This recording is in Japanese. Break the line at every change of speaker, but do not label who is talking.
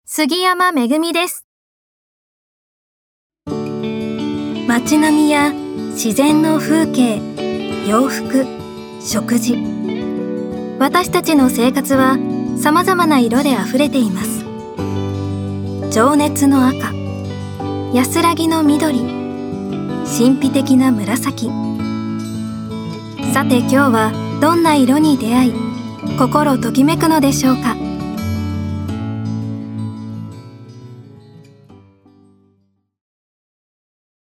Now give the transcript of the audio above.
杉山めぐみです。街並みや自然の風景、洋服、食事。私たちの生活は様々な色であふれています。情熱の赤、安らぎの緑、神秘的な紫。さて今日はどんな色に出会い、心ときめくのでしょうか。